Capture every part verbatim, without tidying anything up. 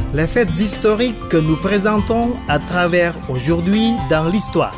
Les faits historiques que nous présentons à travers aujourd'hui dans l'histoire.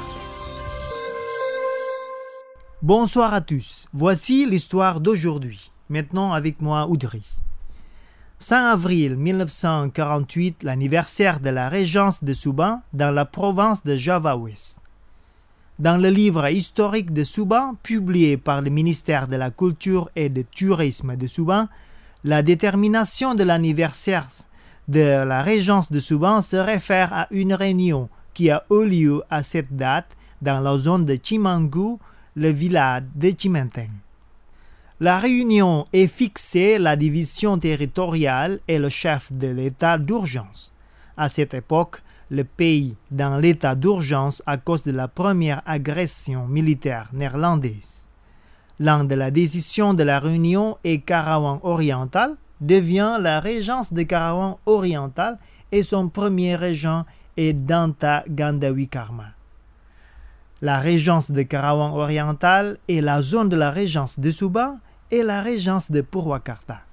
Bonsoir à tous, voici l'histoire d'aujourd'hui. Maintenant avec moi Audrey. cinq avril mille neuf cent quarante-huit, l'anniversaire de la régence de Subang dans la province de Java-Ouest. Dans le livre historique de Subang, publié par le ministère de la Culture et du Tourisme de Subang, la détermination de l'anniversaire de la régence de Subang se réfère à une réunion qui a eu lieu à cette date dans la zone de Cimanggu, le village de Cimenteng. La réunion est fixée la division territoriale et le chef de l'état d'urgence. À cette époque, le pays dans l'état d'urgence à cause de la première agression militaire néerlandaise. L'un de la décision de la réunion est Karawang oriental devient la régence de Karawang oriental et son premier régent est Danta Gandawikarma. La régence de Karawang oriental est la zone de la régence de Subang et la régence de Purwakarta.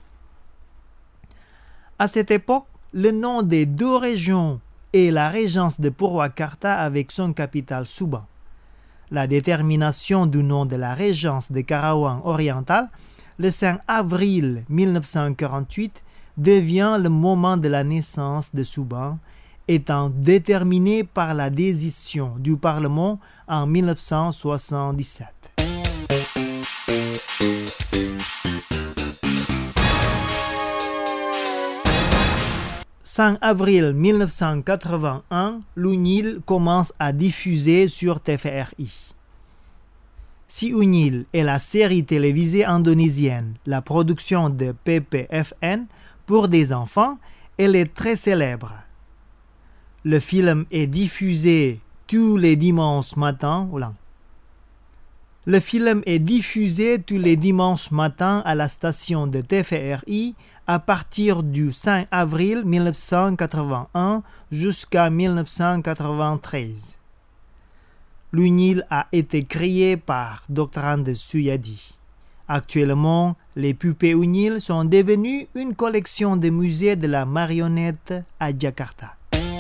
À cette époque, le nom des deux régions est la régence de Purwakarta avec son capitale Subang. La détermination du nom de la régence de Karawang oriental le cinq avril mille neuf cent quarante-huit devient le moment de la naissance de Subang, étant déterminé par la décision du Parlement en mille neuf cent soixante-dix-sept. cinq avril mille neuf cent quatre-vingt-un, l'Unyil commence à diffuser sur T V R I. Si Unyil est la série télévisée indonésienne, la production de P P F N pour des enfants, elle est très célèbre. Le film est diffusé tous les dimanches matins. Le film est diffusé tous les dimanches matins à la station de T V R I à partir du cinq avril mille neuf cent quatre-vingt-un jusqu'à mille neuf cent quatre-vingt-treize. L'Unyil a été créé par Doctrand Suyadi. Actuellement, les poupées Unyil sont devenues une collection de musées de la marionnette à Jakarta.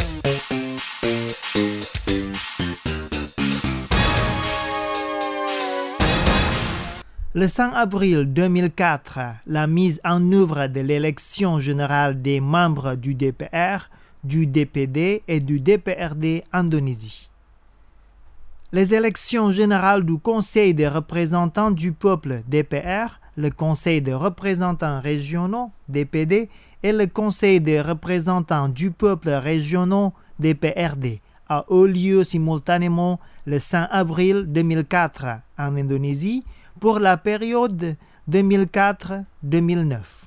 Le cinq avril deux mille quatre, la mise en œuvre de l'élection générale des membres du D P R, du D P D et du D P R D Indonésie. Les élections générales du Conseil des représentants du peuple D P R, le Conseil des représentants régionaux D P D et le Conseil des représentants du peuple régionaux D P R D a eu lieu simultanément le cinq avril deux mille quatre en Indonésie pour la période deux mille quatre à deux mille neuf.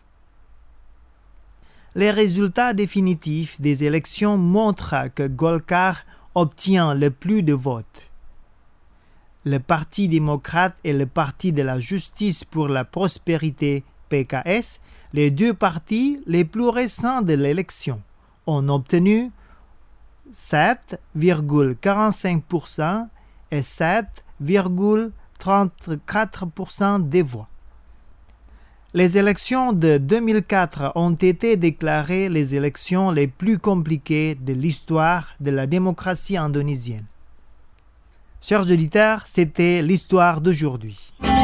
Les résultats définitifs des élections montrent que Golkar obtient le plus de votes. Le Parti démocrate et le Parti de la justice pour la prospérité P K S, les deux partis les plus récents de l'élection, ont obtenu sept virgule quarante-cinq pour cent et sept virgule trente-quatre pour cent des voix. Les élections de deux mille quatre ont été déclarées les élections les plus compliquées de l'histoire de la démocratie indonésienne. Chers auditeurs, c'était l'histoire d'aujourd'hui.